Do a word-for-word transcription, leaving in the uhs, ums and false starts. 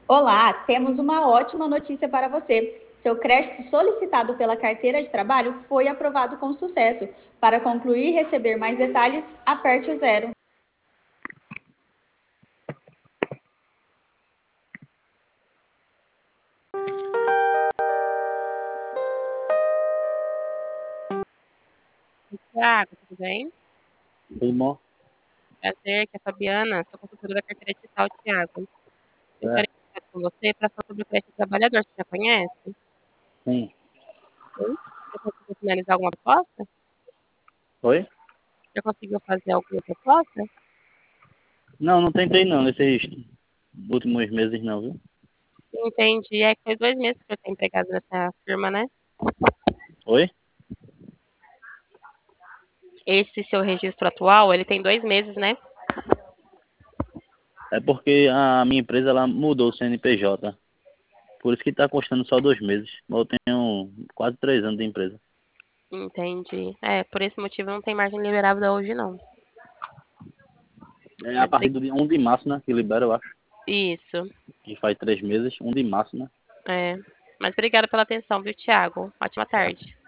Olá, temos uma ótima notícia para você. Seu crédito solicitado pela carteira de trabalho foi aprovado com sucesso. Para concluir e receber mais detalhes, aperte o zero. Tiago, tudo bem? Tudo bom? Prazer, que é a Fabiana, sou consultora da carteira digital, Tiago. Eu É, quero conversar com você para falar sobre o crédito trabalhador. Você já conhece? sim. Sim? Já conseguiu finalizar alguma proposta? Oi? Já conseguiu fazer alguma proposta? Não, não tentei não nesses últimos meses não, viu? Entendi. É que faz dois meses que eu estou empregado nessa firma, né? Oi? Esse seu registro atual, ele tem dois meses, né? É porque a minha empresa ela mudou o C N P J. Por isso que tá custando só dois meses. Eu tenho quase três anos de empresa. Entendi. É, por esse motivo não tem margem liberada hoje, não. É a Mas partir do dia um de março, né? Que libera, eu acho. isso. Que faz três meses. Um de março, né? É. Mas obrigada pela atenção, viu, Tiago? Ótima Tá. tarde.